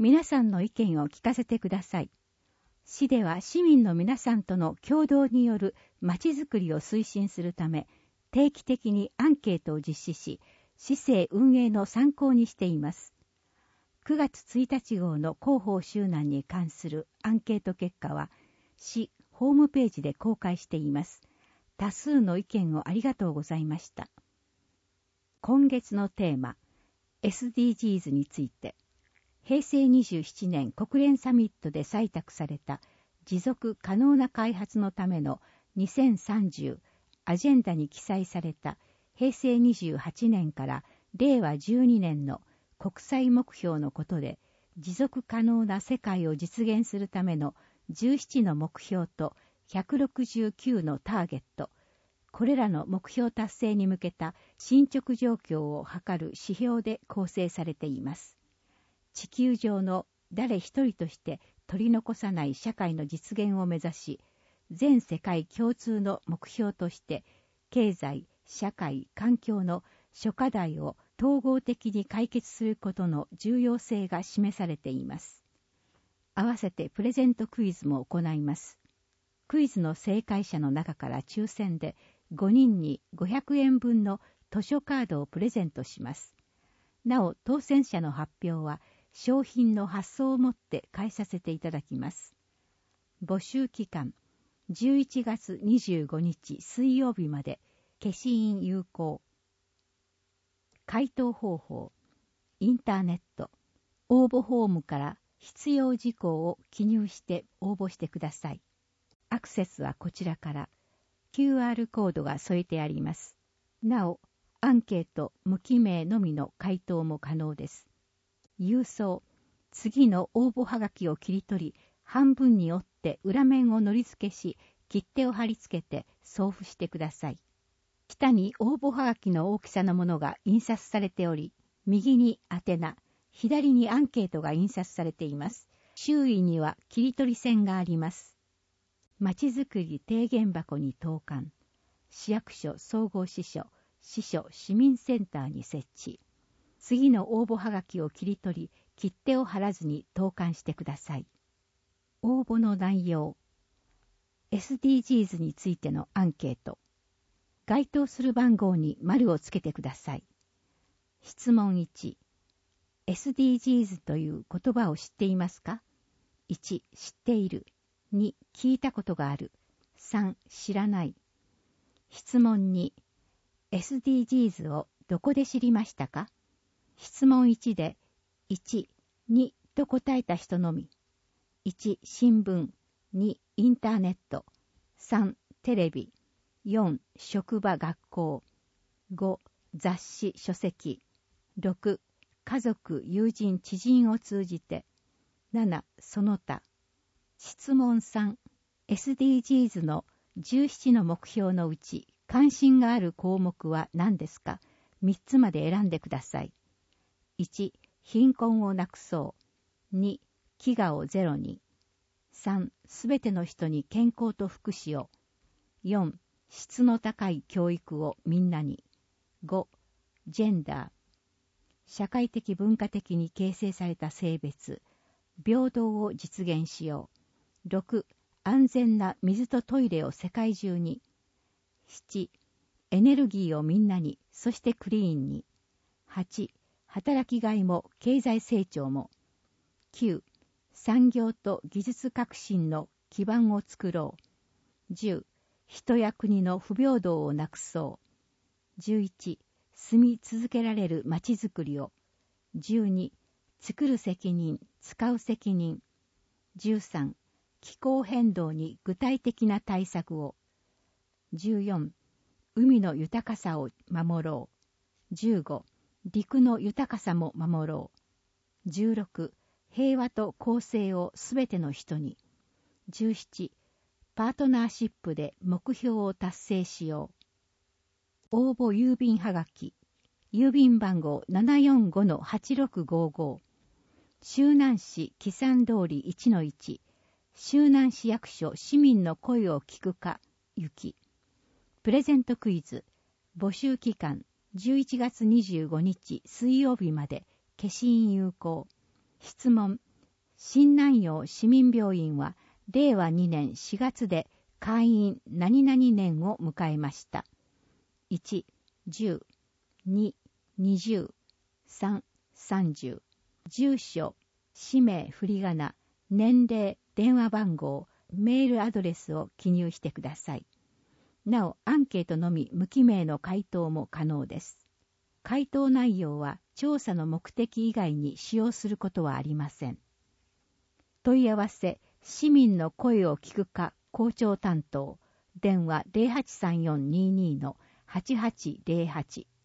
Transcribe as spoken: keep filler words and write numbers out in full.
皆さんの意見を聞かせてください。市では市民の皆さんとの共同によるまちづくりを推進するため、定期的にアンケートを実施し、市政運営の参考にしています。くがつついたち号の広報周南に関するアンケート結果は、市ホームページで公開しています。多数の意見をありがとうございました。今月のテーマ、エスディージーズ について、へいせいにじゅうななねん国連サミットで採択された持続可能な開発のためのにせんさんじゅうアジェンダに記載されたへいせいにじゅうはちねんかられいわじゅうにねんの国際目標のことで、持続可能な世界を実現するためのじゅうななの目標とひゃくろくじゅうきゅうのターゲット、これらの目標達成に向けた進捗状況を測る指標で構成されています。地球上の誰一人として取り残さない社会の実現を目指し、全世界共通の目標として、経済、社会、環境の諸課題を統合的に解決することの重要性が示されています。合わせてプレゼントクイズも行います。クイズの正解者の中から抽選でごにんにごひゃくえんぶんの図書カードをプレゼントします。なお、当選者の発表は商品の発送をもって返させていただきます。募集期間、じゅういちがつにじゅうごにち水曜日まで、消印有効。回答方法、インターネット、応募フォームから必要事項を記入して応募してください。アクセスはこちらから、キューアール コードが添えてあります。なお、アンケート無記名のみの回答も可能です。郵送、次の応募はがきを切り取り、半分に折って裏面をのり付けし、切手を貼り付けて送付してください。下に応募はがきの大きさのものが印刷されており、右に宛名、左にアンケートが印刷されています。周囲には切り取り線があります。まちづくり提言箱に投函。市役所総合支所、支所市民センターに設置。次の応募はがきを切り取り、切手を貼らずに投函してください。応募の内容。エスディージーズ についてのアンケート。該当する番号に丸をつけてください。質問いち。エスディージーズ という言葉を知っていますか？ いち. 知っている。に. 聞いたことがある。さん. 知らない。質問に。エスディージーズ をどこで知りましたか？質問いちでいち、にと答えた人のみ。いち. 新聞。に. インターネット。さん. テレビ。よん. 職場学校。ご. 雑誌書籍。ろく. 家族友人知人を通じて。なな. その他。質問さん。エスディージーズ のじゅうななの目標のうち関心がある項目は何ですか？みっつまで選んでください。いち. 貧困をなくそう。に. 飢餓をゼロに。さん. すべての人に健康と福祉を。よん. 質の高い教育をみんなに。ご. ジェンダー。社会的文化的に形成された性別。平等を実現しよう。ろく. 安全な水とトイレを世界中に。なな. エネルギーをみんなに、そしてクリーンに。はち. 働きがいも経済成長も。きゅう. 産業と技術革新の基盤を作ろう。じゅう. 人や国の不平等をなくそう。じゅういち. 住み続けられるまちづくりを。じゅうに. 作る責任、使う責任。じゅうさん. 気候変動に具体的な対策を。じゅうよん. 海の豊かさを守ろう。じゅうご. 陸の豊かさも守ろう。じゅうろく. 平和と公正をすべての人に。じゅうなな. パートナーシップで目標を達成しよう。応募郵便はがき。郵便番号 ななよんごのはちろくごご。周南市木山通り いちのいち。周南市役所市民の声を聞くか、ゆき。プレゼントクイズ。募集期間じゅういちがつにじゅうごにち水曜日まで、消印有効。質問。 新南陽市民病院はれいわにねんしがつで開院何々年を迎えました。いち、じゅう、に、にじゅう、さん、さんじゅう。住所、氏名、振り仮名、年齢、電話番号、メールアドレスを記入してください。なお、アンケートのみ無記名の回答も可能です。回答内容は調査の目的以外に使用することはありません。問い合わせ、市民の声を聞く課校長担当、電話 ゼロはちさんよんにーにーのはちはちゼロはち。